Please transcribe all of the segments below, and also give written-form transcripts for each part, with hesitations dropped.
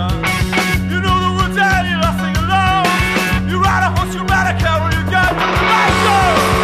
gun. You know the words and you love sing along. You ride a horse, you ride a cow, you got let's go.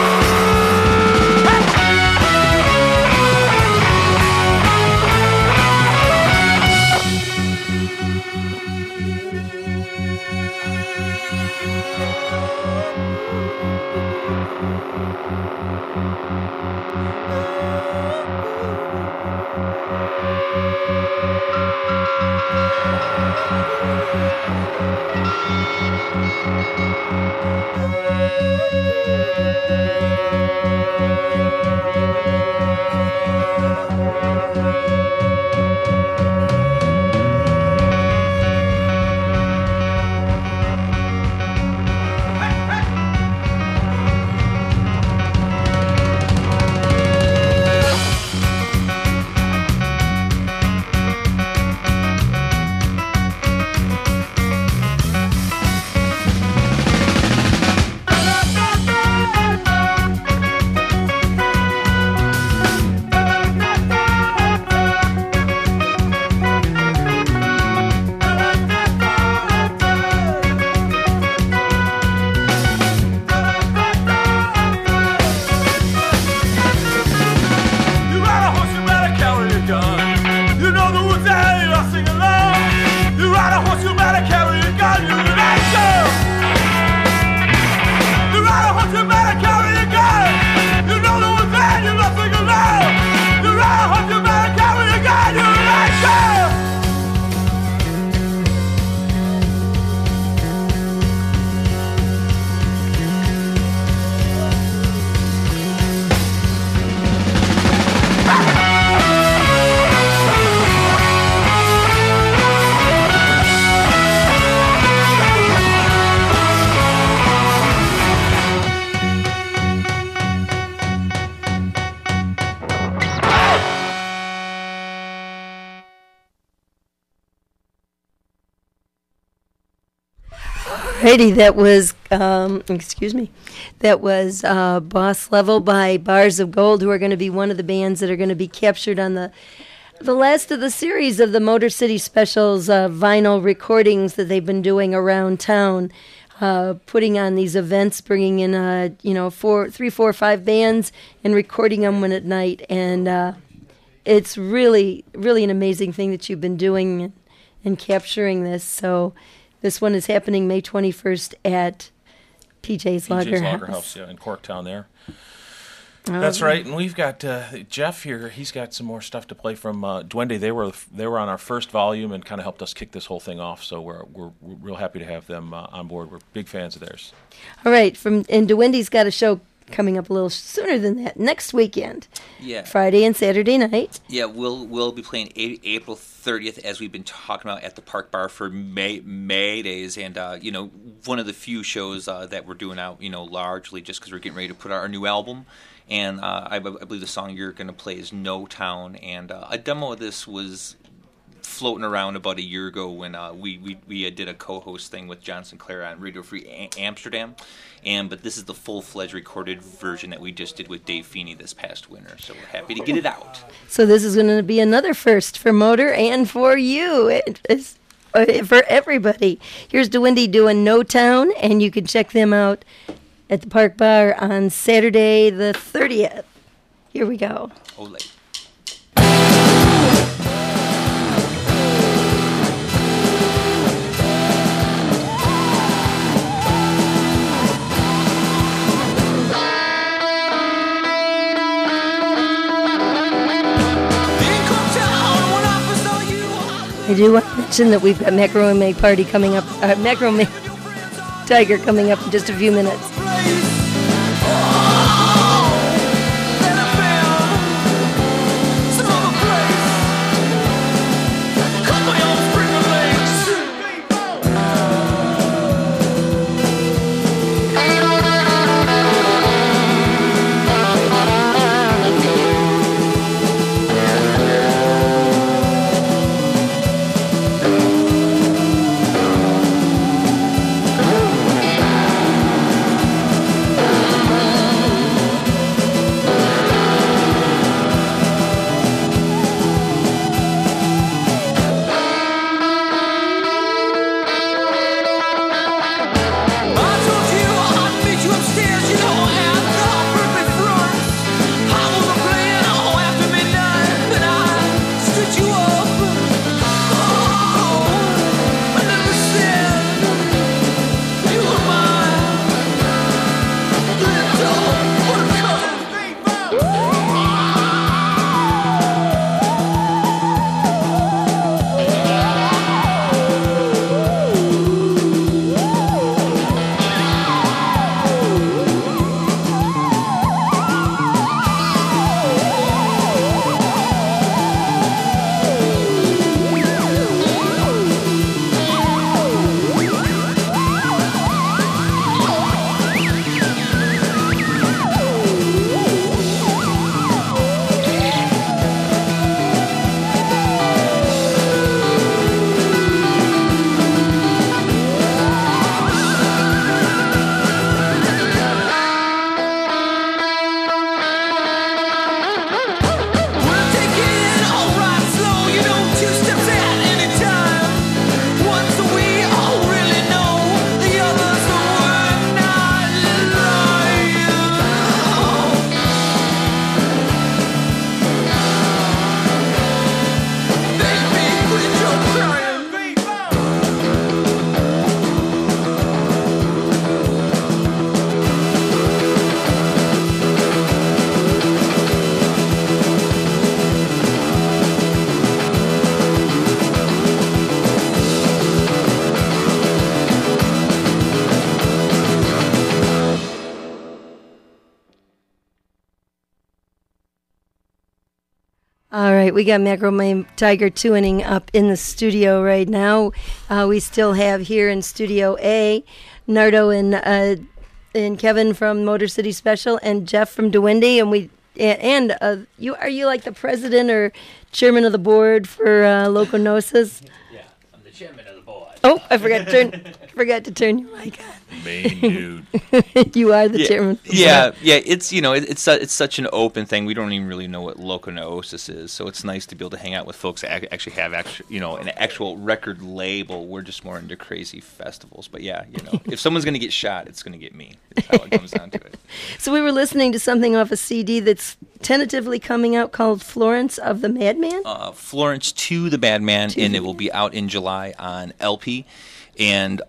Alrighty, that was, that was Boss Level by Bars of Gold, who are going to be one of the bands that are going to be captured on the last of the series of the Motor City Specials vinyl recordings that they've been doing around town, putting on these events, bringing in, 3, 4, 5 bands and recording them one at night. And it's really, really an amazing thing that you've been doing and capturing this. So this one is happening May 21st at PJ's Lager House. Yeah, in Corktown there. That's right, and we've got Jeff here. He's got some more stuff to play from Duende. They were on our first volume and kind of helped us kick this whole thing off. So we're real happy to have them on board. We're big fans of theirs. All right, and Duende's got a show coming up a little sooner than that, next weekend. Yeah, Friday and Saturday night. Yeah, we'll be playing April 30th, as we've been talking about, at the Park Bar for May days, and one of the few shows that we're doing out, largely just because we're getting ready to put out our new album. And I believe the song you're going to play is No Town, and a demo of this was floating around about a year ago when we did a co-host thing with John Sinclair on Radio Free Amsterdam, but this is the full-fledged recorded version that we just did with Dave Feeney this past winter, so we're happy to get it out. So this is going to be another first for Motor and for you. It's for everybody. Here's Duende doing No Town, and you can check them out at the Park Bar on Saturday the 30th. Here we go. Ole. I do want to mention that we've got Macrame Party coming up, Macrame Tiger coming up in just a few minutes. right, we got Macrame Tiger tuning up in the studio right now. We still have here in Studio A, Nardo and Kevin from Motor City Special, and Jeff from DeWindy, and you are you like the president or chairman of the board for Loconosis? Yeah, I'm the chairman of the board. Oh, I forgot to turn your mic on. Main dude. You are the chairman. Yeah. It's it's such an open thing. We don't even really know what Loconosis is, so it's nice to be able to hang out with folks that actually have an actual record label. We're just more into crazy festivals. But yeah, if someone's gonna get shot, it's gonna get me. That's how it comes down to it. So we were listening to something off a CD that's tentatively coming out called Florence of the Madman. Florence to the Madman, and it will be out in July on LP. And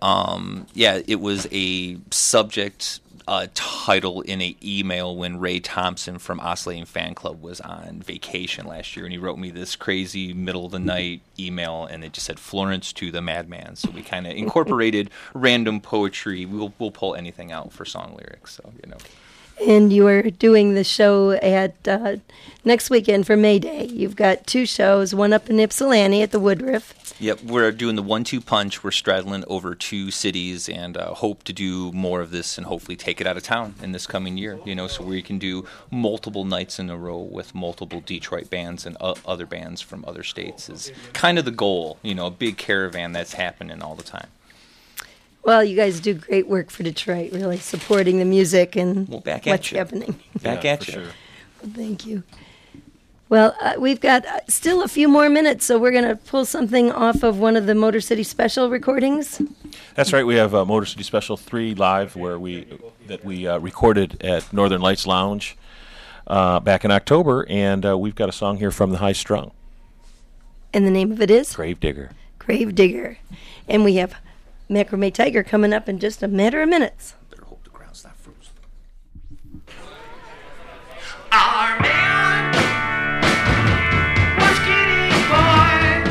it was a subject title in an email when Ray Thompson from Oscillating Fan Club was on vacation last year, and he wrote me this crazy middle of the night email, and it just said Florence to the Madman. So we kind of incorporated random poetry. We'll pull anything out for song lyrics. So And you are doing the show at next weekend for May Day. You've got 2 shows, one up in Ypsilanti at the Woodruff. Yep, we're doing the 1-2 punch. We're straddling over 2 cities, and hope to do more of this and hopefully take it out of town in this coming year. So we can do multiple nights in a row with multiple Detroit bands and other bands from other states is kind of the goal. A big caravan that's happening all the time. Well, you guys do great work for Detroit, really supporting the music and what's happening. Back at you. Sure. Well, thank you. Well, we've got still a few more minutes, so we're going to pull something off of one of the Motor City Special recordings. That's right. We have Motor City Special 3 live, where we recorded at Northern Lights Lounge back in October, and we've got a song here from the High Strung. And the name of it is? Gravedigger. Gravedigger. And we have Macrame Tiger coming up in just a matter of minutes. Better hope the ground's not frozen. Our man was getting bored.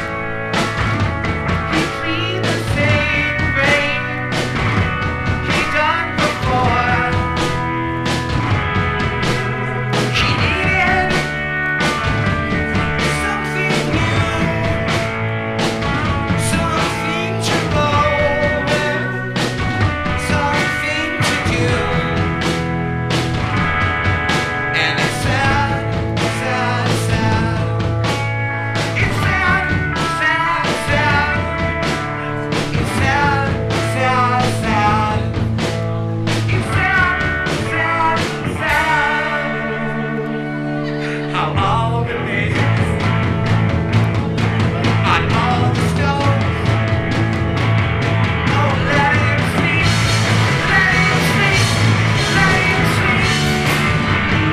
He cleaned the same grave he done before. He needed something new, something to roll with, something to do. And it's sad, sad, sad. It's sad, sad, sad. It's sad, sad, sad. It's sad, sad, sad. How all the names on all the stones. Oh, let him sleep, let him sleep, let him sleep.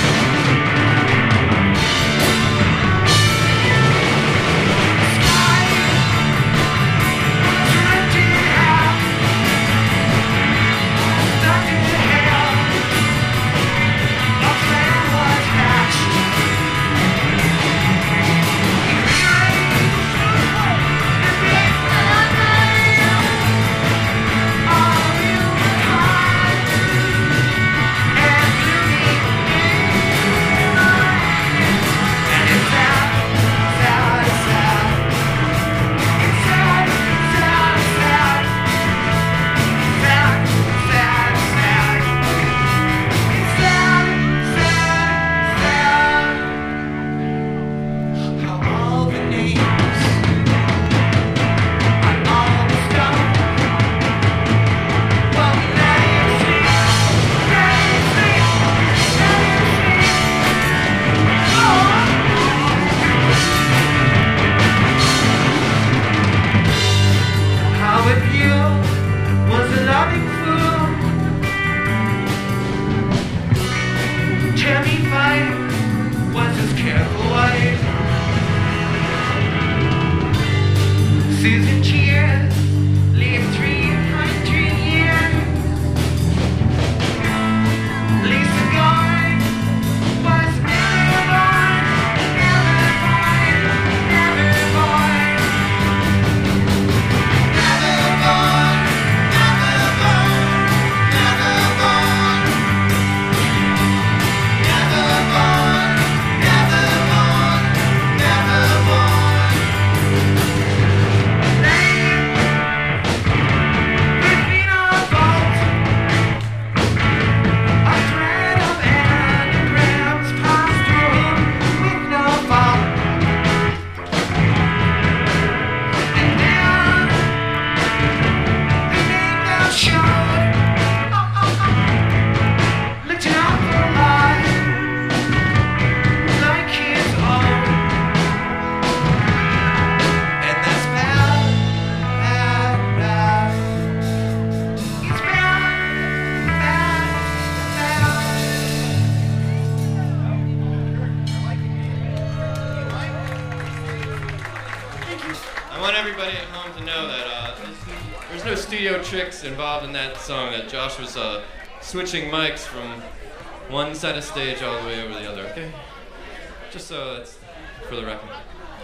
How it you was a loving fool. Jeremy Fine was his careful wife. Susan Cheers lived 300 years. Lisa Gordon was never born, never born, never born. Never born, never born, never born. Never born, never born, everybody at home to know that there's no studio tricks involved in that song, that Josh was switching mics from one side of stage all the way over the other, okay? Just so that's for the record.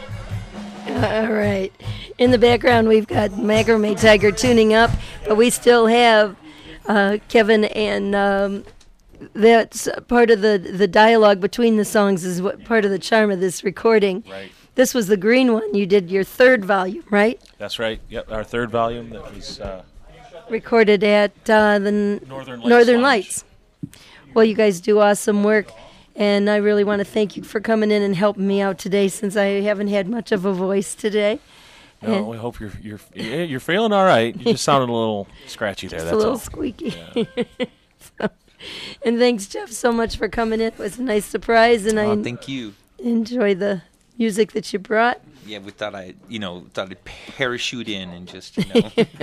All right. In the background, we've got Macrame Tiger tuning up, but we still have Kevin, and that's part of the dialogue between the songs is what part of the charm of this recording. Right. This was the green one. You did your third volume, right? That's right. Yep, our third volume that was Recorded at the Northern Lights. Well, you guys do awesome work, and I really want to thank you for coming in and helping me out today, since I haven't had much of a voice today. No, we hope you're feeling all right. You just sounded a little scratchy there. Just That's a little all. squeaky. Yeah. And thanks, Jeff, so much for coming in. It was a nice surprise, and I Thank you. enjoy the music that you brought. Yeah, we thought I'd parachute in and just, you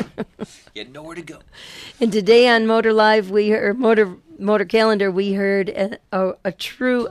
had nowhere to go. And today on Motor Live, Motor Calendar, we heard a true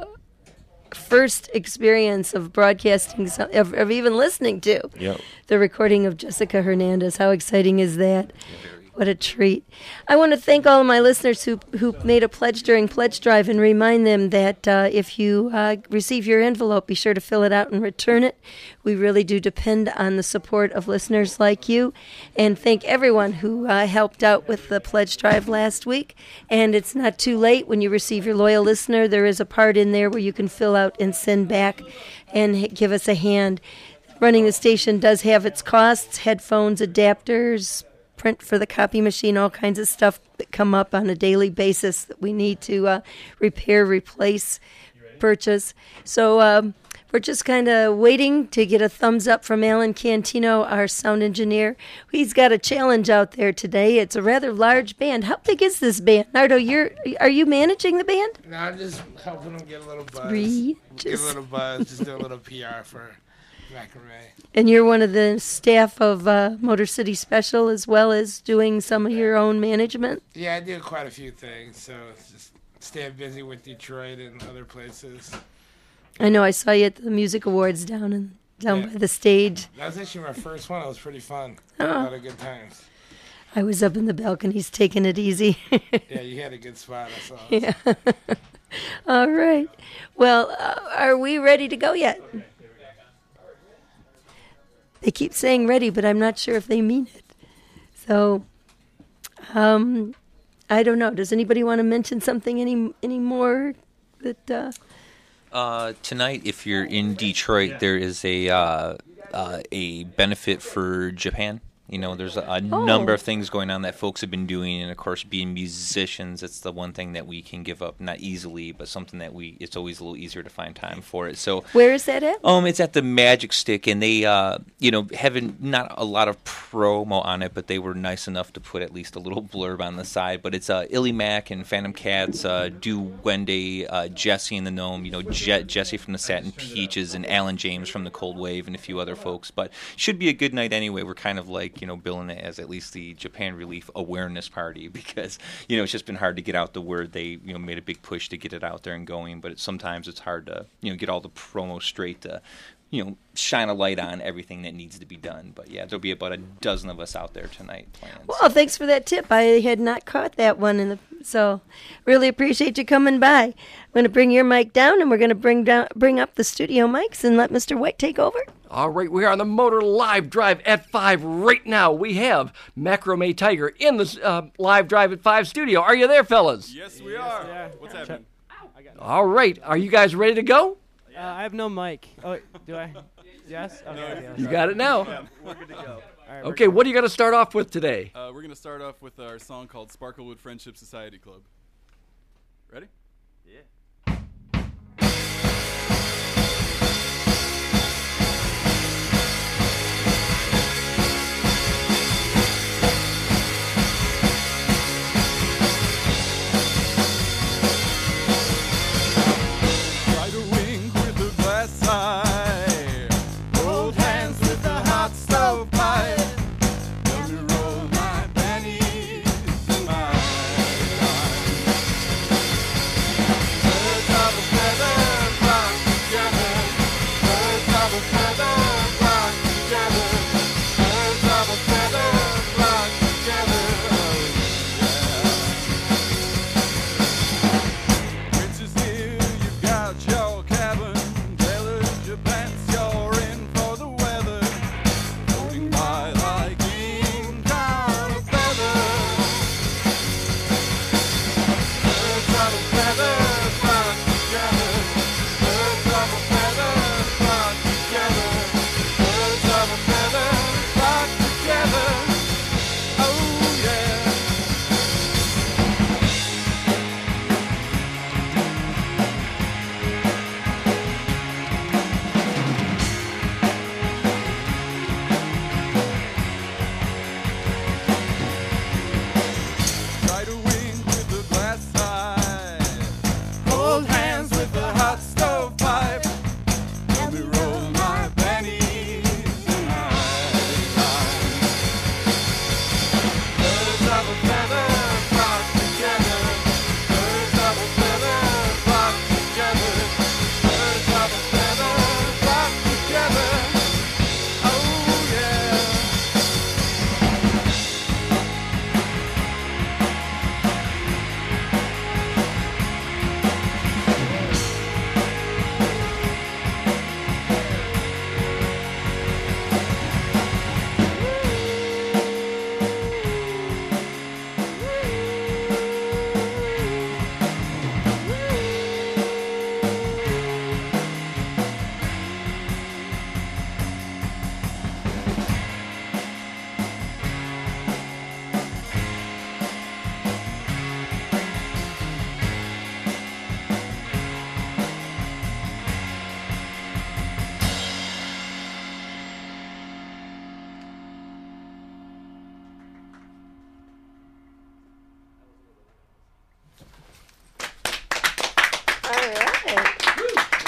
first experience of broadcasting, of even listening to Yep. the recording of Jessica Hernandez. How exciting is that? What a treat. I want to thank all of my listeners who made a pledge during Pledge Drive, and remind them that if you receive your envelope, be sure to fill it out and return it. We really do depend on the support of listeners like you. And thank everyone who helped out with the Pledge Drive last week. And it's not too late. When you receive your loyal listener, there is a part in there where you can fill out and send back and give us a hand. Running the station does have its costs: headphones, adapters, print for the copy machine, all kinds of stuff that come up on a daily basis that we need to repair, replace, purchase. So we're just kind of waiting to get a thumbs up from Alan Cantino, our sound engineer. He's got a challenge out there today. It's a rather large band. How big is this band? Nardo, are you managing the band? No, I'm just helping them get a little buzz. Just do a little PR for Macrame. And you're one of the staff of Motor City Special, as well as doing some of your own management? Yeah, I do quite a few things, so it's just staying busy with Detroit and other places. I know I saw you at the music awards down by the stage. That was actually my first one. It was pretty fun. Oh. A lot of good times. I was up in the balconies taking it easy. Yeah, you had a good spot, I saw. Yeah. All right. Well, are we ready to go yet? They keep saying ready, but I'm not sure if they mean it. So, I don't know. Does anybody want to mention something any more that? Tonight, if you're in Detroit, there is a benefit for Japan. You know, there's a number of things going on that folks have been doing, and of course, being musicians, it's the one thing that we can give up, not easily, but something that it's always a little easier to find time for it. So, where is that at? It's at the Magic Stick, and they, having not a lot of promo on it, but they were nice enough to put at least a little blurb on the side. But it's Illy Mac and Phantom Cats, Do Wendy, Jesse and the Gnome, Jesse from the Satin Peaches, and Alan James from the Cold Wave, and a few other folks. But should be a good night anyway. We're kind of like, billing it as at least the Japan Relief Awareness Party, because, it's just been hard to get out the word. They, made a big push to get it out there and going, but sometimes it's hard to, get all the promo straight to, shine a light on everything that needs to be done. But yeah, there'll be about a dozen of us out there tonight playing. Well, thanks for that tip. I had not caught that one, so really appreciate you coming by. I'm going to bring your mic down, and we're going to bring up the studio mics and let Mr. White take over. All right, we are on the Motor Live Drive at 5 right now. We have Macrame Tiger in the Live Drive at 5 studio. Are you there, fellas? Yes, we are. Yeah. What's happening? All right, are you guys ready to go? I have no mic. Oh, do I? Yes? Okay, you got it now. Yeah, we're good to go. All right, Okay, what are you going to start off with today? We're going to start off with our song called Sparklewood Friendship Society Club. Ready? Yeah. Try to wink with a glass eye. Hold hands with a hot stove pipe. Let me roll my panties in my eyes.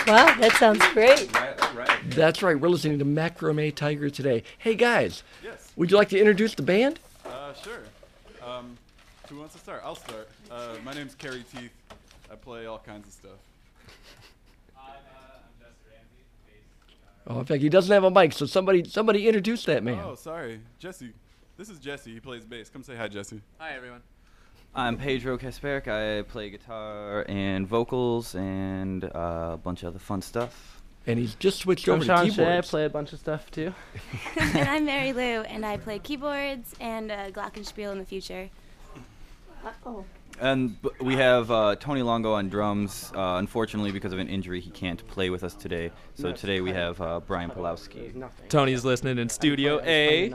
Wow, that sounds great. That's right. We're listening to Macrame Tiger today. Hey, guys. Yes. Would you like to introduce the band? Sure. Who wants to start? I'll start. My name's Kerry Teeth. I play all kinds of stuff. Oh, in fact, he doesn't have a mic, so somebody introduce that man. Oh, sorry. Jesse. This is Jesse. He plays bass. Come say hi, Jesse. Hi, everyone. I'm Pedro Kasperic. I play guitar and vocals and a bunch of other fun stuff. And he's just switched I'm over Sean to Shea. I keyboards. play a bunch of stuff too. And I'm Mary Lou, and I play keyboards and glockenspiel in the future. And we have Tony Longo on drums. Unfortunately, because of an injury, he can't play with us today. So today we have Brian Pulowski. Tony's listening in Studio A.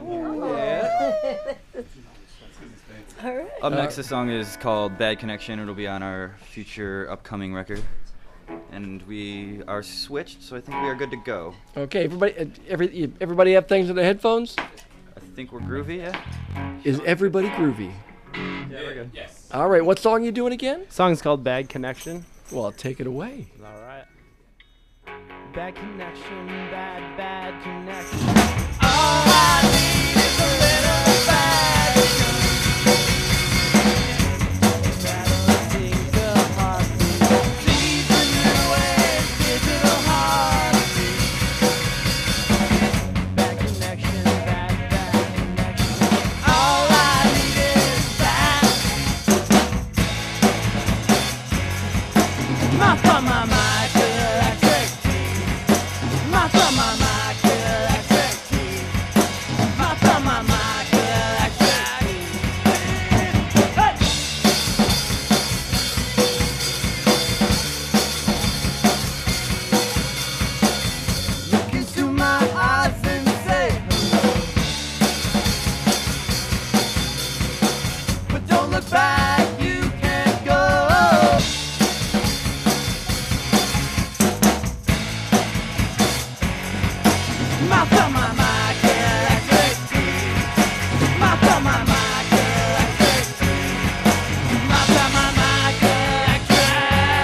All right. Up next, the song is called Bad Connection. It'll be on our future upcoming record. And we are switched, so I think we are good to go. Okay, everybody have things in their headphones? I think we're groovy, yeah? Is everybody groovy? Yeah, we're good. Yes. All right, what song are you doing again? Song's called Bad Connection. Well, take it away. All right. Bad connection, bad connection. All I need is a little bad That'll sink the heartbeat. Please renew it, digital heartbeat. Bad connection, bad connection. All I need is that. My thumb, my mic, electric tea. My thumb, my mic, electric tea. My thumb, my mic, electric tea. Hey! Look into my eyes and say hello. But don't look back, you can't go. My thumb, my mic, electric tea. My thumb, my mic, electric tea. My thumb, my mic, electric.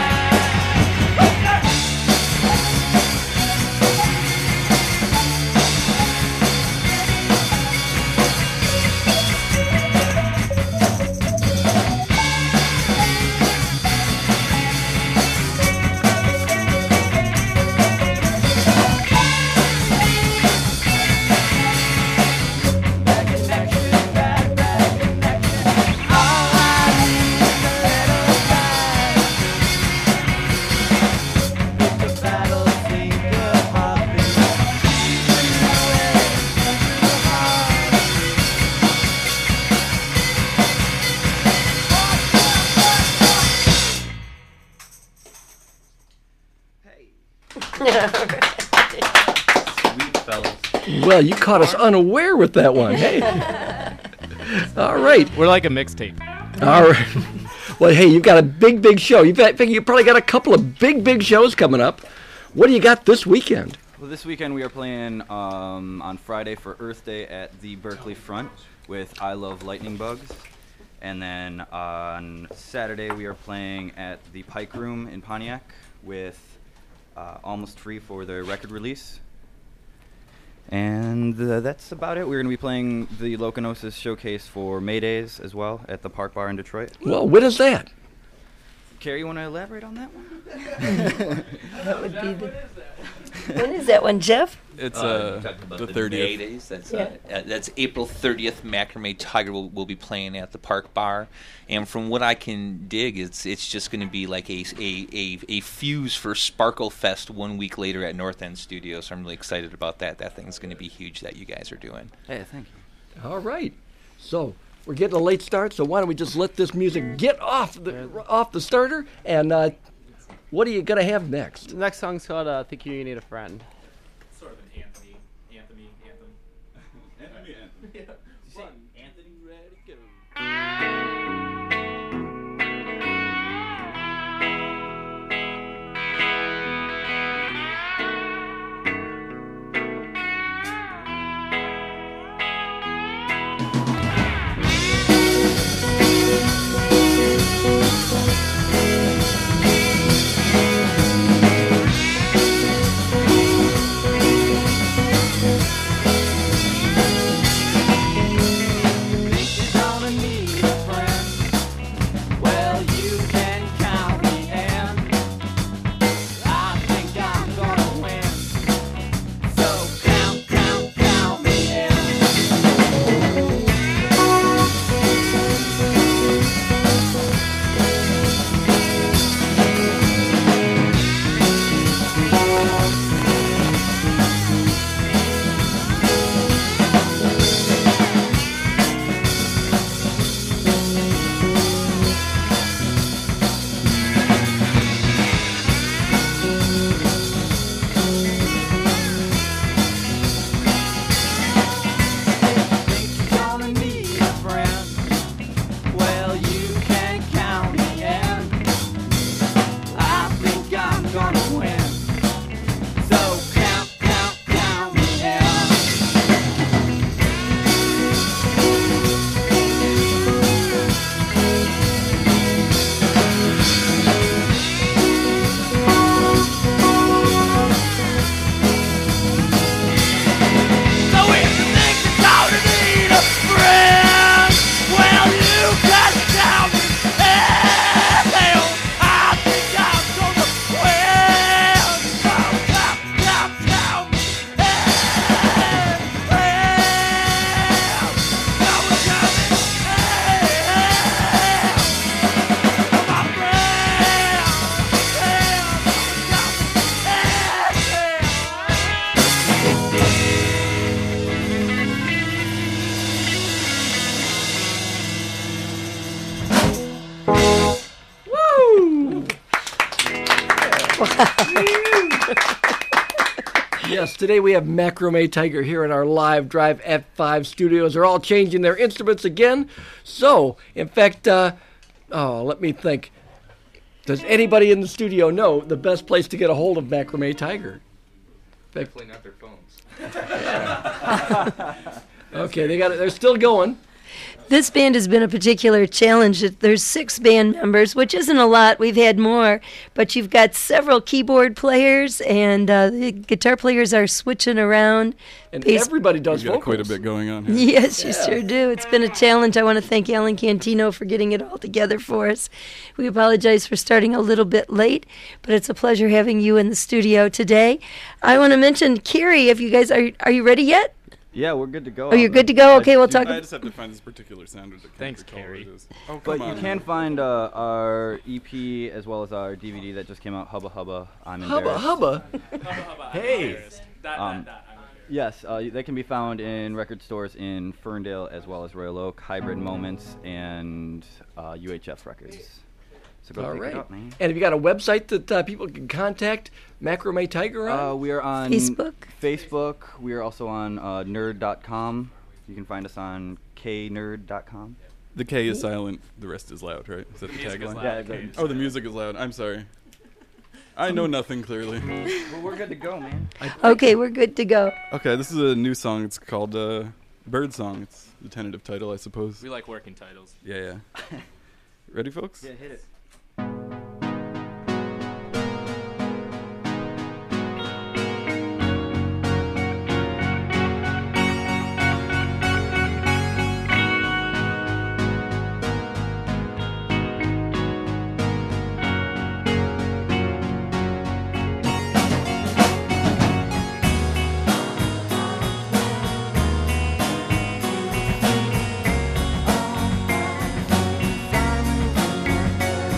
Bad connection, bad connection. All I need is a little bad. Make the battle sink the heartbeat. Renew it, digital heartbeat. Sweet fellas. Well, you caught us unaware with that one. Hey. All right. We're like a mixtape. All right. Well, hey, you've got a big show. You probably got a couple of big shows coming up. What do you got this weekend? Well, this weekend we are playing on Friday for Earth Day at the Berkeley Front with I Love Lightning Bugs. And then on Saturday we are playing at the Pike Room in Pontiac with Almost Free for their record release. And that's about it. We're going to be playing the Locanosis Showcase for May Days as well at the Park Bar in Detroit. Well, when is that? Carrie, you want to elaborate on that one? That would be the. When is that one, Jeff? It's the the 30th. May Days. That's Yeah. That's April 30th. Macrame Tiger will be playing at the Park Bar, and from what I can dig, it's just going to be like a fuse for Sparkle Fest 1 week later at North End Studio. So I'm really excited about that. That thing's going to be huge that you guys are doing. Hey, thank you. All right. So we're getting a late start, so why don't we just let this music get off the starter? And what are you gonna have next? The next song's called "Think You Need a Friend." Sort of an anthem. Anthony, Yeah. Anthony, ready, go. Thank Today we have Macrame Tiger here in our Live Drive F5 studios. They're all changing their instruments again. So, in fact, let me think. Does anybody in the studio know the best place to get a hold of Macrame Tiger? Definitely not their phones. Okay, they're still going. This band has been a particular challenge. There's 6 band members, which isn't a lot. We've had more, but you've got several keyboard players, and the guitar players are switching around. And everybody does We've got vocals. quite a bit going on here. Yes, you sure do. It's been a challenge. I want to thank Alan Cantino for getting it all together for us. We apologize for starting a little bit late, but it's a pleasure having you in the studio today. I want to mention, Carrie, if you guys are you ready yet? Yeah, we're good to go. Oh, you're good to go? Okay, we'll talk. I just have to find this particular sound. Thanks, Carrie. Oh, But come on. you can find our EP as well as our DVD that just came out, Hubba Hubba, I'm Embarrassed. Hubba? Hey. Yes, they can be found in record stores in Ferndale as well as Royal Oak, Hybrid Moments, and UHF Records. So go All pick right. it up, man. And have you got a website that people can contact Macrame Tiger on? We are on Facebook. We are also on nerd.com. You can find us on knerd.com. The K is silent, the rest is loud, right? Is that the Music is tagline? loud, Yeah, the- Oh, the music is loud. I'm sorry. I know nothing, clearly. Well, we're good to go, man. Okay, we're good to go. Okay, this is a new song. It's called Bird Song. It's the tentative title, I suppose. We like working titles. Yeah. Ready, folks? Yeah, hit it. Finally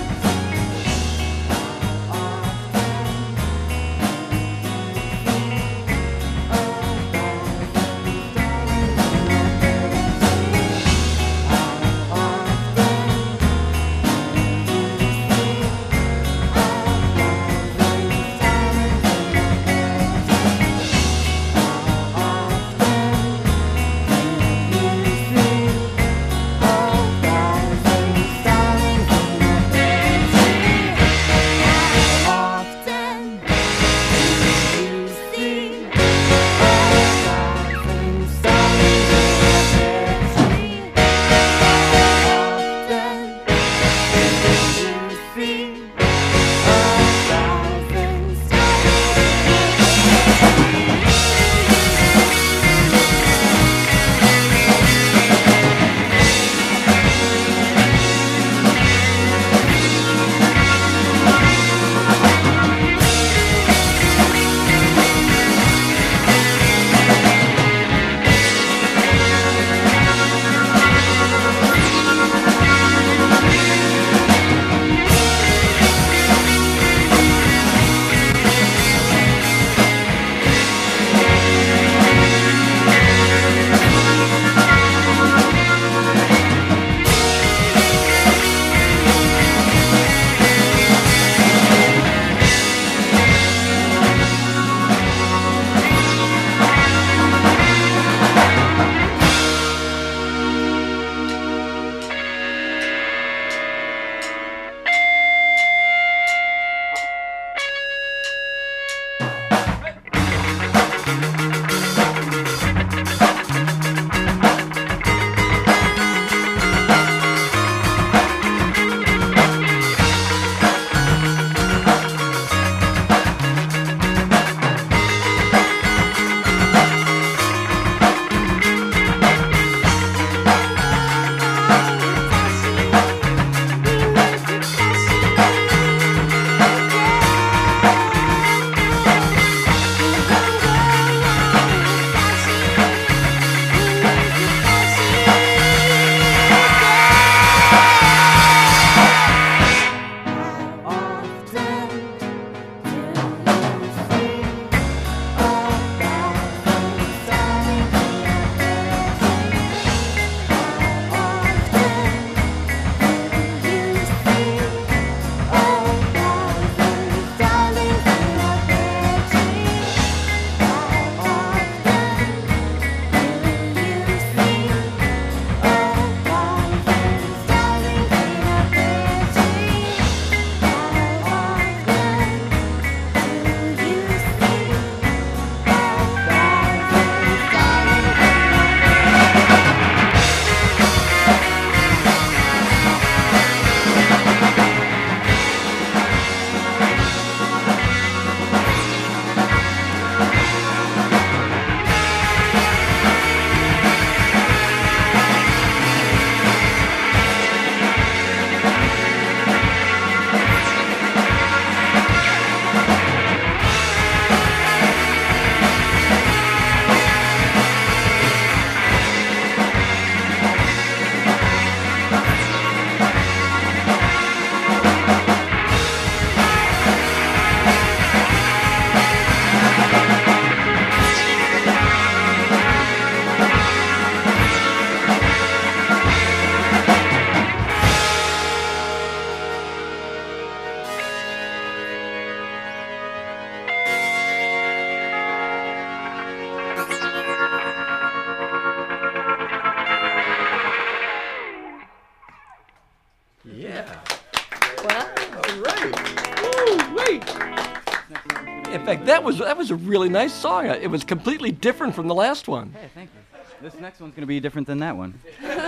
fact, that was a really nice song. It was completely different from the last one. Hey, thank you. This next one's going to be different than that one.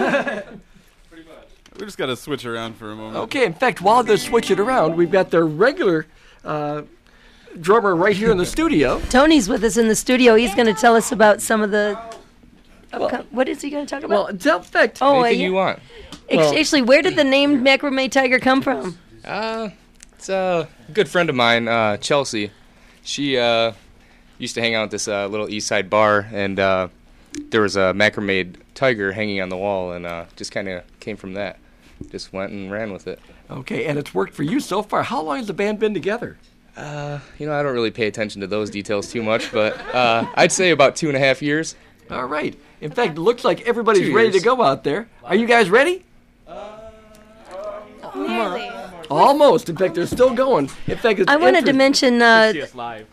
We just got to switch around for a moment. Okay, in fact, while they're switching around, we've got their regular drummer right here in the studio. Tony's with us in the studio. He's going to tell us about some of the... what is he going to talk about? Well, tell fact. Anything you want. Actually, where did the name Macrame Tiger come from? It's a good friend of mine, Chelsea. She used to hang out at this little East Side bar, and there was a macrame tiger hanging on the wall, and just kind of came from that. Just went and ran with it. Okay, and it's worked for you so far. How long has the band been together? I don't really pay attention to those details too much, but I'd say about 2.5 years. All right. In fact, it looks like everybody's ready to go out there. Are you guys ready? Nearly. Almost. In fact, they're still going. In fact, I wanted to mention See us live.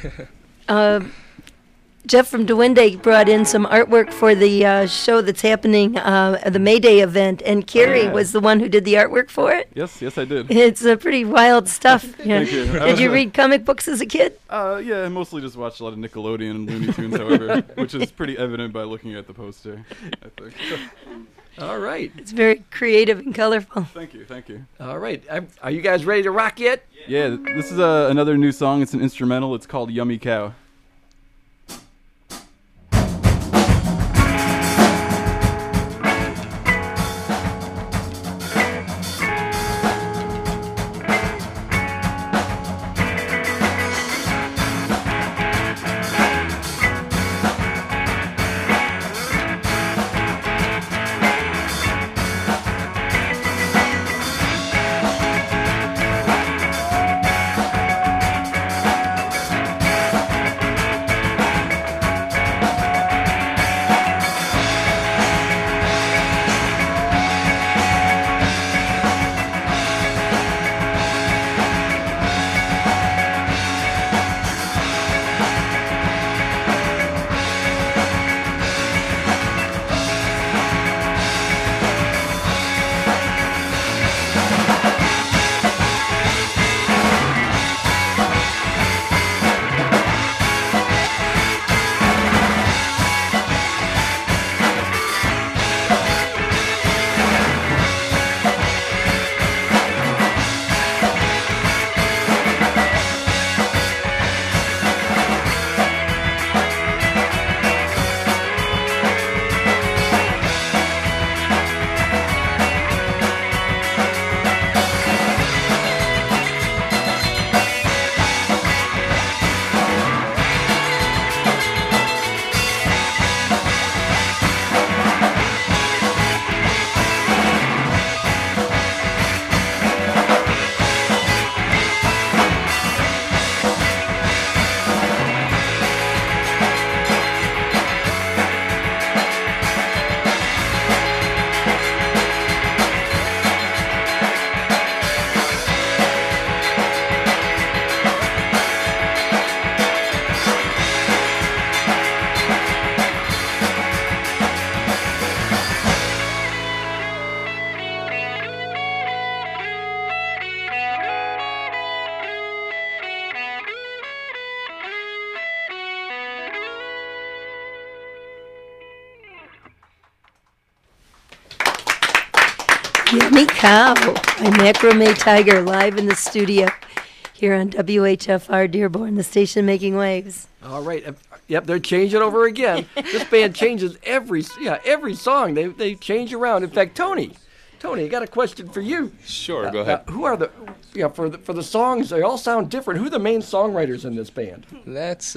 Jeff from Duende brought in some artwork for the show that's happening, the May Day event, and Carrie was the one who did the artwork for it. Yes, I did. It's pretty wild stuff. Thank you. Did you read comic books as a kid? Yeah, I mostly just watched a lot of Nickelodeon and Looney Tunes, however, which is pretty evident by looking at the poster, I think. All right. It's very creative and colorful. Thank you. All right. Are you guys ready to rock yet? Yeah, this is another new song. It's an instrumental. It's called Yummy Cow. Yummy Cow by Macrame Tiger live in the studio here on WHFR Dearborn, the station making waves. All right. Yep, they're changing over again. This band changes every song. They change around. In fact, Tony, I got a question for you. Sure, go ahead. Who are for the songs? They all sound different. Who are the main songwriters in this band? That's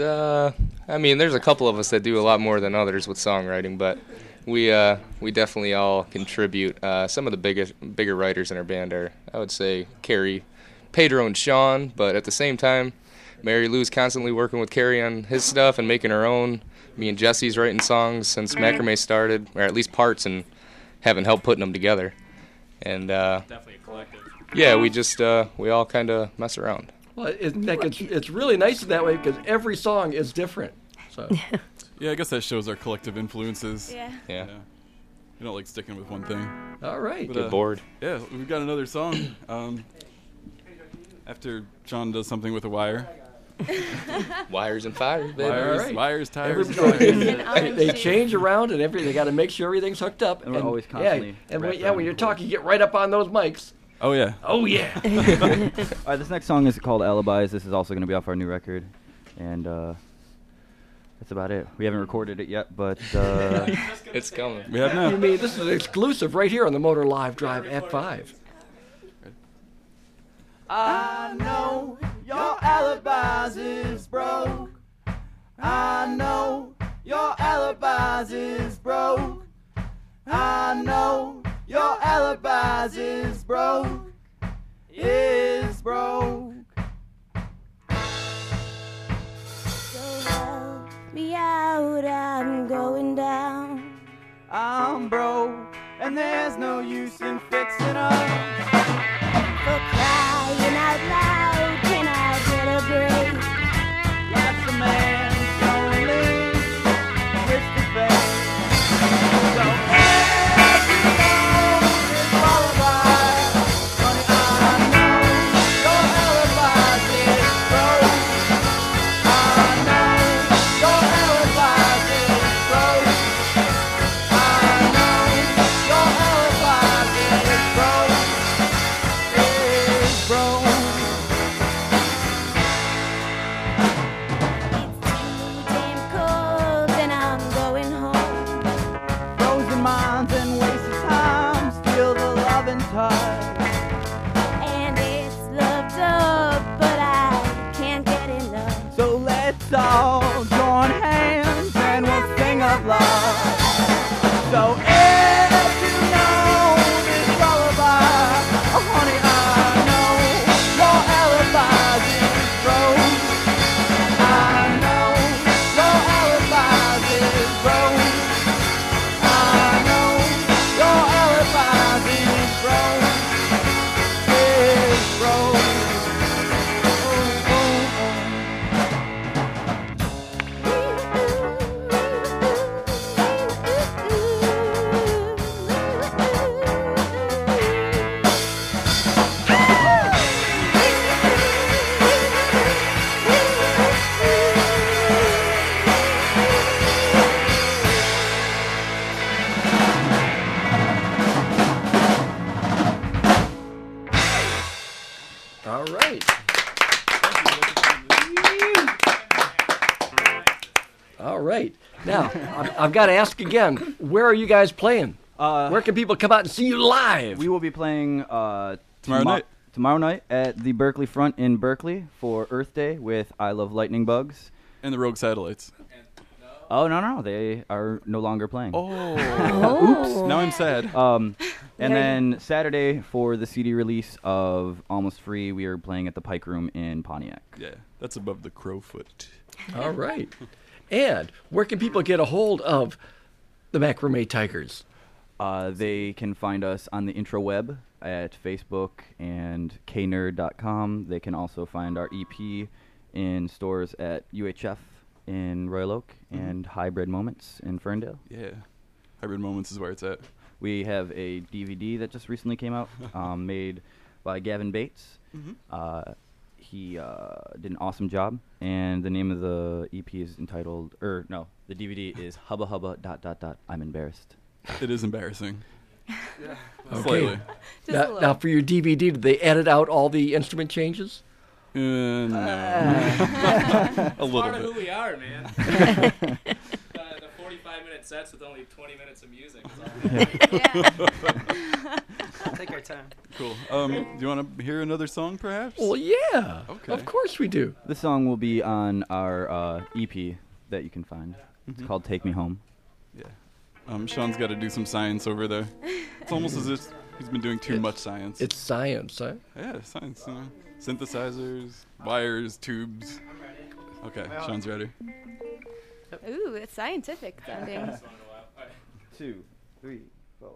there's a couple of us that do a lot more than others with songwriting, but we definitely all contribute. Some of the bigger writers in our band are, I would say, Carrie, Pedro, and Sean, but at the same time, Mary Lou's constantly working with Carrie on his stuff and making her own. Me and Jesse's writing songs since Macrame started, or at least parts, and having help putting them together. And definitely a collective. Yeah, we all kind of mess around. Well, it's really nice in that way because every song is different. So. Yeah, I guess that shows our collective influences. Yeah. We don't like sticking with one thing. All right. But, Get bored. Yeah, we've got another song. After John does something with a wire, Wires and fires, baby. All right. tires, They change around and everything. They got to make sure everything's hooked up. And we're always constantly when you're talking, you get right up on those mics. Oh, yeah. Oh, yeah. All right, this next song is called Alibis. This is also going to be off our new record. And that's about it. We haven't recorded it yet, but... it's coming. We have now. You mean this is an exclusive right here on the Motor Live Drive F5. I know your alibis is broke. I know your alibis is broke. I know your alibis is broke. Is broke. So help me out, I'm going down. I'm broke, and there's no use in fixing up. For crying out loud, can I get a break? Life's a man's lonely, twisted face. So as you know this lullaby, honey, I know your alibis is broke. I know your alibis is broke. I know your alibis is broke. Is broke. Damn cold, and I'm going home. Frozen minds and wasted times feel the loving touch. And it's loved up, but I can't get enough. So let's all join hands and we'll sing of love. So if you know this lullaby, oh honey, I know your alibis is broke. I know your alibis is broke. I know your alibis is broke. Is broke. All right. All right. Now, I've got to ask again, where are you guys playing? Where can people come out and see you live? We will be playing Tomorrow night at the Berkeley Front in Berkeley for Earth Day with I Love Lightning Bugs. and the Rogue Satellites. Oh, no, they are no longer playing. Oh. Oops. Now I'm sad. And then Saturday for the CD release of Almost Free, we are playing at the Pike Room in Pontiac. Yeah, that's above the Crowfoot. All right. And where can people get a hold of the Macrame Tigers? They can find us on the intraweb at Facebook and knerd.com. They can also find our EP in stores at UHF in Royal Oak and Hybrid Moments in Ferndale. Yeah, Hybrid Moments is where it's at. We have a DVD that just recently came out, made by Gavin Bates. He did an awesome job, and the name of the EP is entitled, the DVD is Hubba Hubba ... I'm Embarrassed. It is embarrassing. Yeah. Slightly. Now, for your DVD, did they edit out all the instrument changes? No. A little part bit. of who we are, man. The 45-minute sets with only 20 minutes of music. Take our time. Cool. Do you want to hear another song, perhaps? Well, yeah. Okay. Of course we do. This song will be on our EP that you can find. It's called Take Me Home. Yeah. Sean's got to do some science over there. It's almost as if he's been doing too much science. It's science, huh? Yeah, science. Synthesizers, wires, tubes. Okay, Sean's ready. Ooh, it's scientific sounding. 2, 3, 4.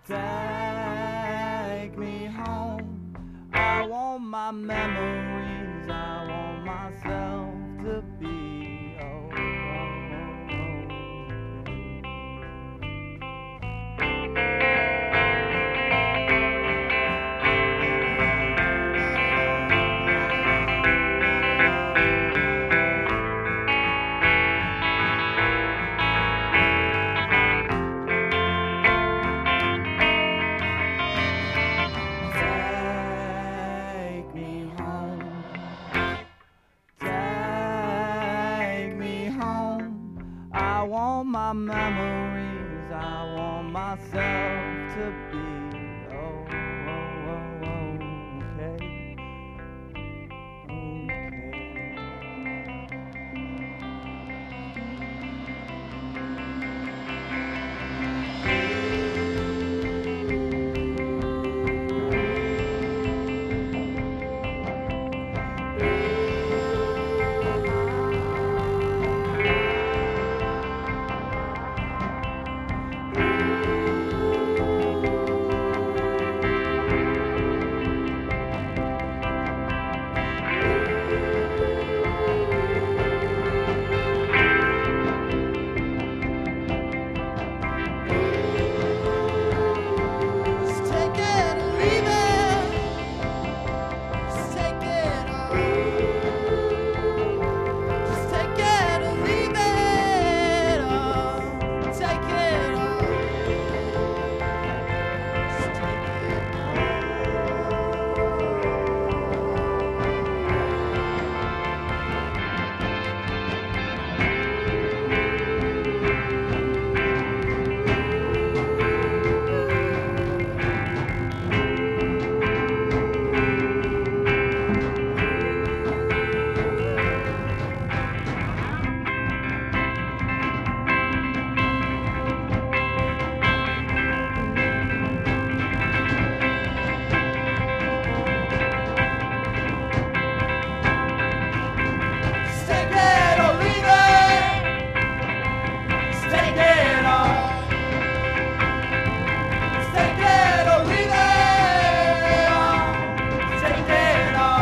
Take me home. I want my memories. I want myself to be. Oh, oh, take me home. Take me home. I want my memories. I want myself to be. Oh, oh, oh, oh, okay. Just take it or leave it. Just take it or just take it or leave it. Or take it or just take it. Just take it or leave it. Just take it or just take it or leave it. Just take it or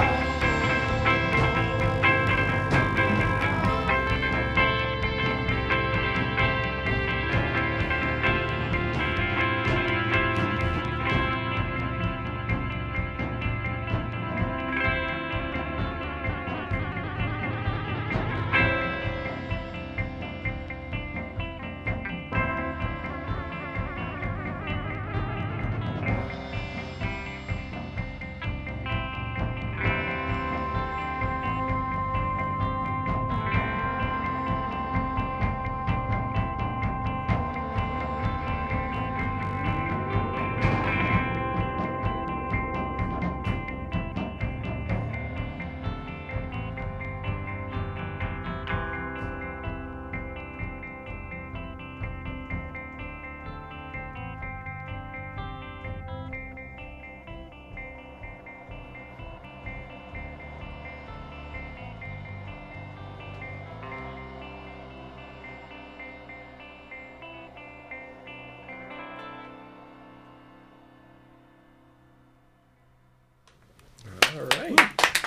All right.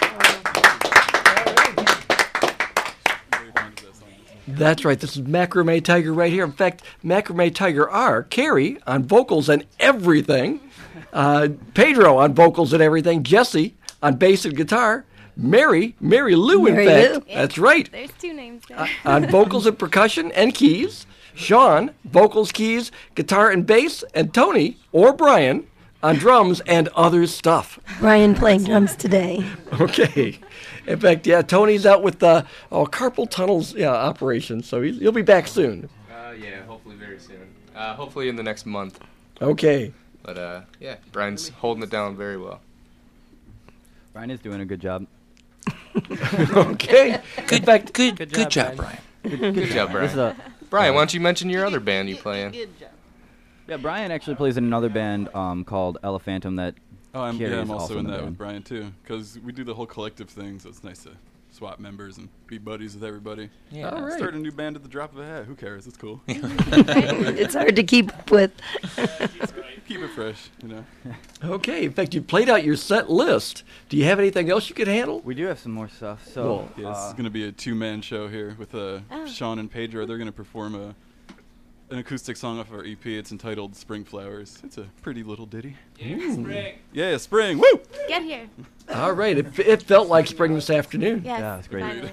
That's right. This is Macrame Tiger right here. In fact, Macrame Tiger are Carrie on vocals and everything, Pedro on vocals and everything, Jesse on bass and guitar, Mary Lou, in Mary fact. Lou. That's right. There's two names there. On vocals and percussion and keys, Sean, vocals, keys, guitar and bass, and Tony, or Brian, on drums and other stuff. Brian playing drums today. Okay. In fact, yeah, Tony's out with carpal tunnels operation, so he'll be back soon. Yeah, hopefully very soon. Hopefully in the next month. Okay. But yeah, Brian's holding it down very well. Brian is doing a good job. Okay. Good, in fact, good job, Brian. Good job, Brian. This is Brian, why don't you mention your other band you play in? Yeah, Brian actually plays in another band called Elephantum that I'm Carrie is also in that band. with Brian too, because we do the whole collective thing, so it's nice to swap members and be buddies with everybody. Yeah. All right. Start a new band at the drop of a hat. Who cares? It's cool. It's hard to keep up with. Keep it fresh, you know. Okay. In fact, you played out your set list. Do you have anything else you could handle? We do have some more stuff. So Yeah, this is going to be a two-man show here with Oh. Sean and Pedro. They're going to perform an acoustic song off our EP. It's entitled Spring Flowers. It's a pretty little ditty. Yeah, spring. Yeah, spring. Woo! Get here. All right. It felt like spring this afternoon. Yes, Yeah, it's great. finally.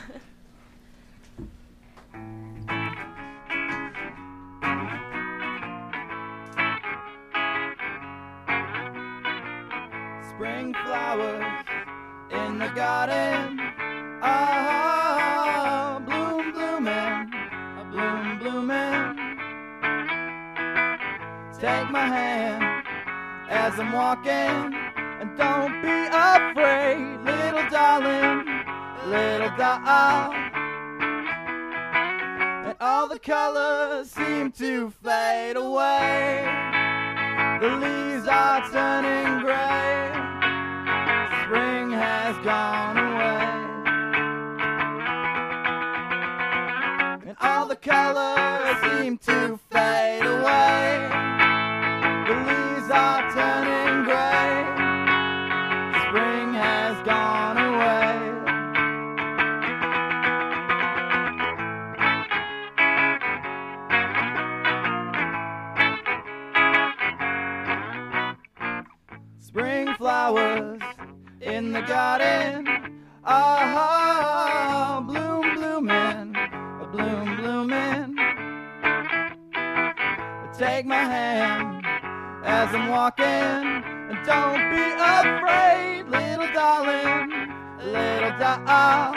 Spring flowers in the garden, ah, bloom, blooming, bloom, blooming. Take my hand as I'm walking, and don't be afraid, little darling, little doll. And all the colors seem to fade away. The leaves are turning gray. Spring has gone away. And all the colors seem to fade away. The leaves are turning gray. Spring has gone away. Spring flowers in the garden, ah, bloom, blooming, bloom, blooming. Take my hand as I'm walking, and don't be afraid, little darling, little doll.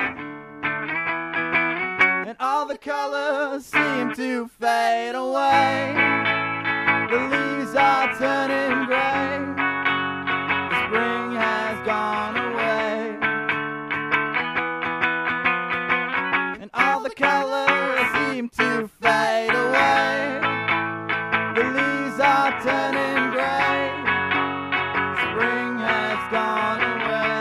And all the colors seem to fade away. The leaves are turning gray. Spring has gone away. And all the colors seem to fade away. The leaves are turning gray. Spring has gone away.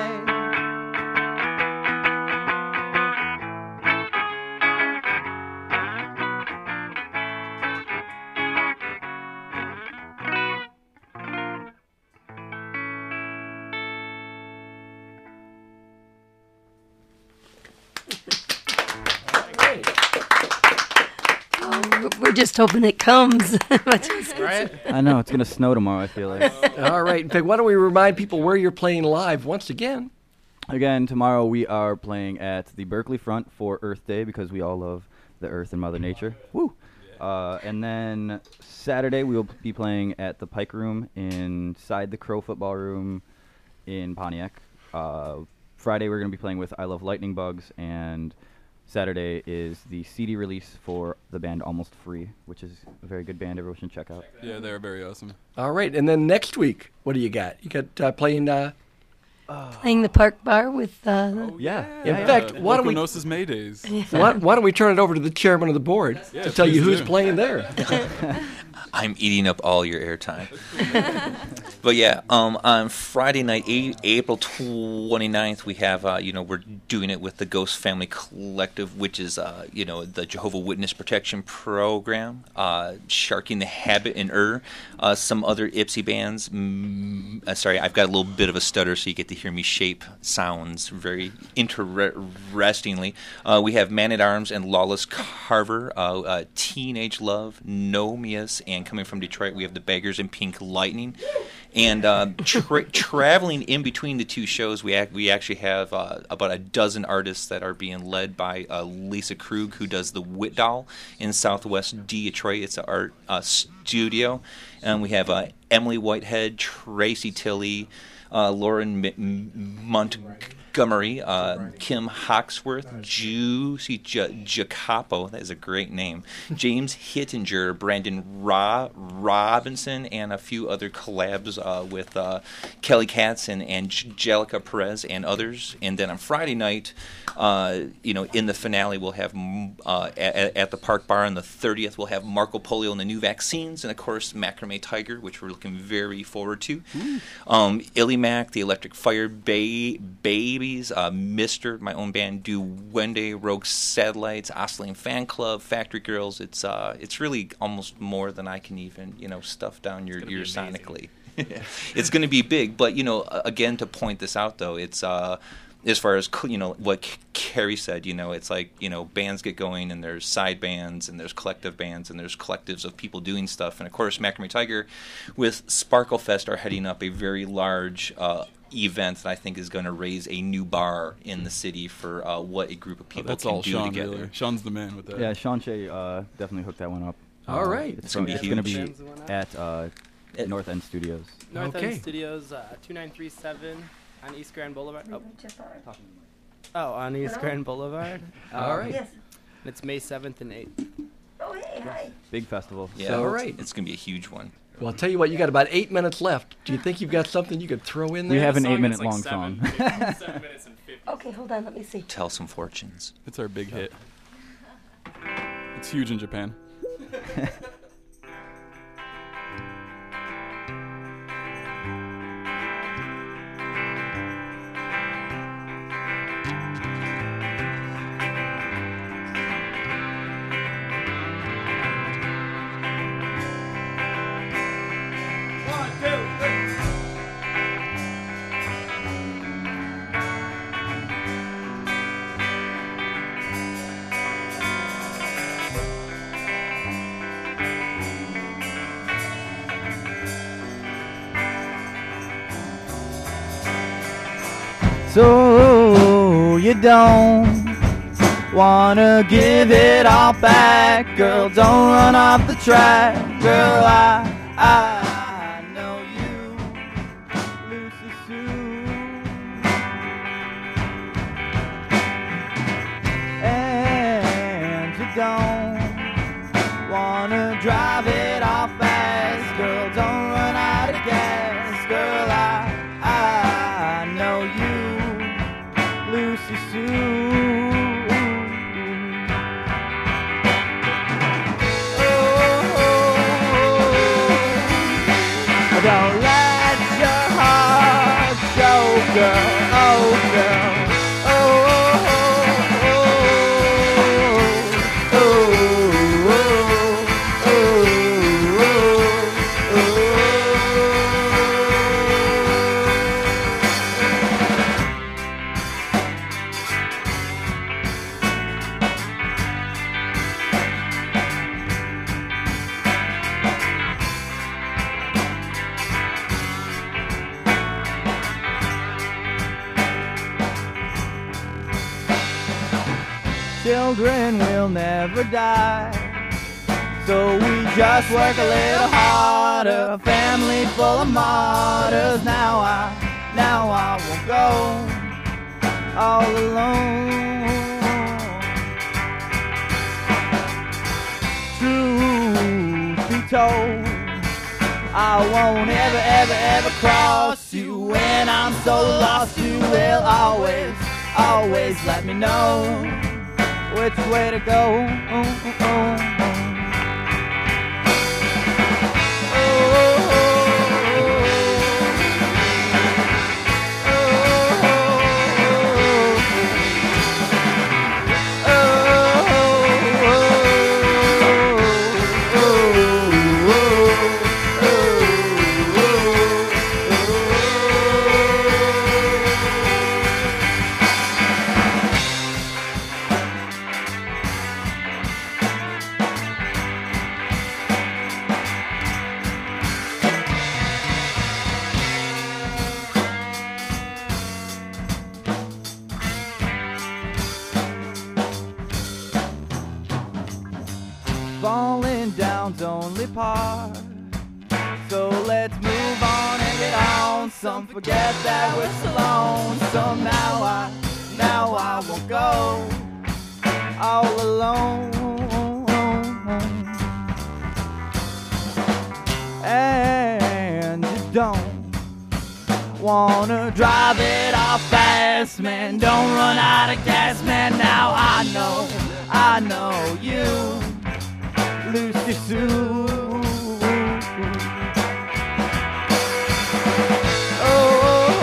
We're just hoping it comes. Right? I know it's gonna snow tomorrow. I feel like. All right. In fact, why don't we remind people where you're playing live once again? Again, tomorrow we are playing at the Berkeley Front for Earth Day because we all love the Earth and Mother Nature. Woo! And then Saturday we will be playing at the Pike Room inside the Crow Football Room in Pontiac. Friday we're going to be playing with I Love Lightning Bugs, and Saturday is the CD release for the band Almost Free, which is a very good band. Everyone should check out. Yeah, they're very awesome. All right. And then next week, what do you got? You got playing... Playing the Park Bar with... Yeah. In fact, why don't we... Loconosis May Days. Why don't we turn it over to the chairman of the board to tell you who's playing there? I'm eating up all your airtime. But yeah, on Friday night, April 29th, we have, we're doing it with the Ghost Family Collective, which is, the Jehovah Witness Protection Program, Sharking the Habit and some other Ipsy bands. Sorry, I've got a little bit of a stutter, so you get to hear me shape sounds very interestingly. We have Man at Arms and Lawless Carver, Teenage Love, Nomias, and coming from Detroit, we have the Beggars and Pink Lightning. And traveling in between the two shows, we actually have about a dozen artists that are being led by Lisa Krug, who does the Wit Doll in Southwest Detroit. It's an art studio. And we have Emily Whitehead, Tracy Tilley, Lauren Montgomery, Kim Hawksworth, Juicy Jacopo, that is a great name, James Hittinger, Brandon Robinson, and a few other collabs with Kelly Katz and Angelica Perez and others. And then on Friday night, in the finale, we'll have at the Park Bar on the 30th, we'll have Marco Polio and the New Vaccines, and of course Macrame Tiger, which we're looking very forward to. Illy Billy Mack, the Electric Fire Babies, Mister, my own band, Duende, Rogue Satellites, Oscillating Fan Club, Factory Girls. It's really almost more than I can even stuff down your ears sonically. It's going to be big, but again, to point this out though, it's as far as what Carrie said, it's like bands get going and there's side bands and there's collective bands and there's collectives of people doing stuff, and of course Macrame Tiger with Sparkle Fest are heading up a very large event that I think is going to raise a new bar in the city for what a group of people can do Sean, together. Really. Sean's the man with that. Yeah, Sean Shea definitely hooked that one up. All right. It's going to be huge. at North End Studios. North End Studios, 2937 on East Grand Boulevard. On East Grand Boulevard. All right. Yes. It's May 7th and 8th. Oh, hey, hi. Big festival. Yeah, So, all right. It's going to be a huge one. Well, I'll tell you what, you got about 8 minutes left. Do you think you've got something you could throw in there? We have an 8-minute long song. 7 minutes and 50. Okay, hold on, let me see. Tell some fortunes. It's our big hit. It's huge in Japan. So you don't wanna give it all back, girl, don't run off the track, girl, I know you, Lucy Sue, and you don't wanna drive it off fast, girl, don't run out of gas, girl, I know you, Lucy Sue. Don't let your heart show, girl. Oh, girl. Children will never die, so we just work a little harder. Family full of martyrs. Now I won't go all alone. Truth be told, I won't ever cross you. When I'm so lost, you will always let me know which way to go. Falling down's only part, so let's move on and get on. Some forget that we're so alone, so now I won't go all alone. And you don't wanna drive it off fast, man, don't run out of gas, man. Now I know you, Lucy Sue. Oh,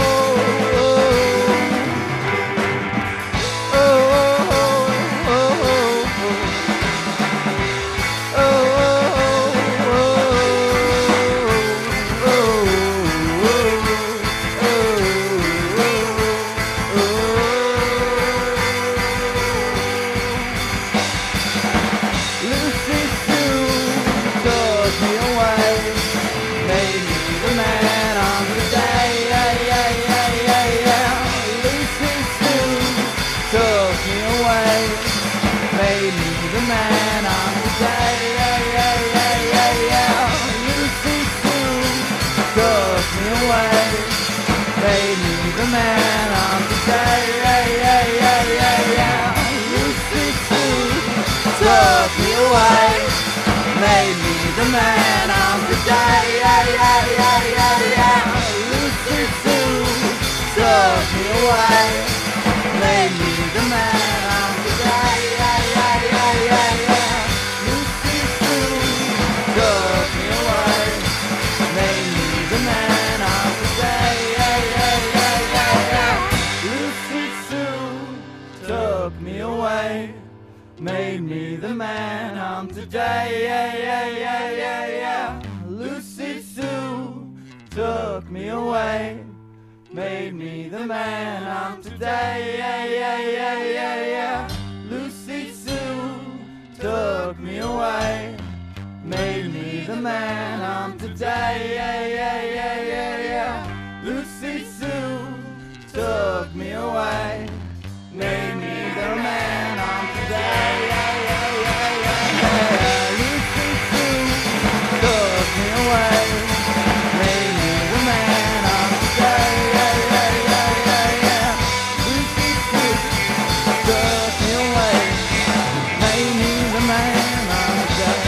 me away, made me the man I'm today. Yeah, yeah, yeah, yeah, yeah. Lucy Sue took me away, made me the man I'm today. Yeah, yeah, yeah, yeah, yeah. Lucy Sue took me away, made me the man I'm today. Yeah, yeah, yeah, yeah, yeah. Lucy Sue took me away, made me the man I'm today. Yeah, yeah, yeah, yeah, yeah. Lucy Sue took me away, made me the man I'm today. Yeah, yeah, yeah, yeah, yeah. Lucy Sue took me away, made me the man I'm today. Yeah, yeah, yeah, yeah, yeah. Lucy Sue took me away, made me the man I'm today. Yeah, yeah, yeah, yeah, yeah. Lucy Sue took me away, made me the man I'm today. Yeah, yeah, yeah, yeah, yeah. Lucy Sue took me away, made me the man I'm today. Yeah, yeah, yeah, yeah, yeah. Lucy Sue took me away, made me the man I'm today.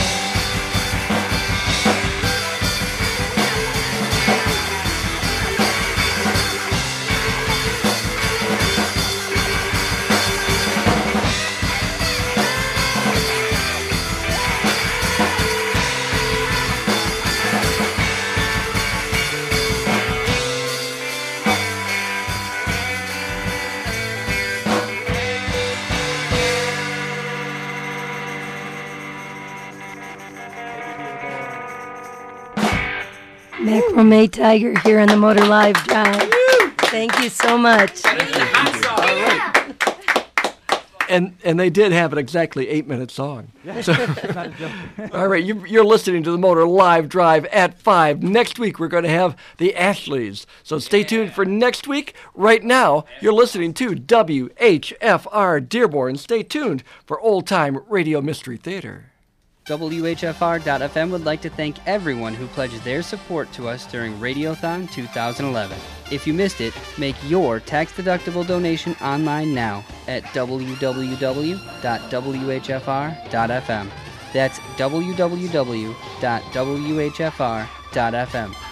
Macrame Tiger here on the Motor Live Drive. Thank you so much. And they did have an exactly 8-minute song. So, all right, you're listening to the Motor Live Drive at 5. Next week, we're going to have the Ashleys. So stay tuned for next week. Right now, you're listening to WHFR Dearborn. Stay tuned for Old Time Radio Mystery Theater. WHFR.FM would like to thank everyone who pledged their support to us during Radiothon 2011. If you missed it, make your tax-deductible donation online now at www.whfr.fm. That's www.whfr.fm.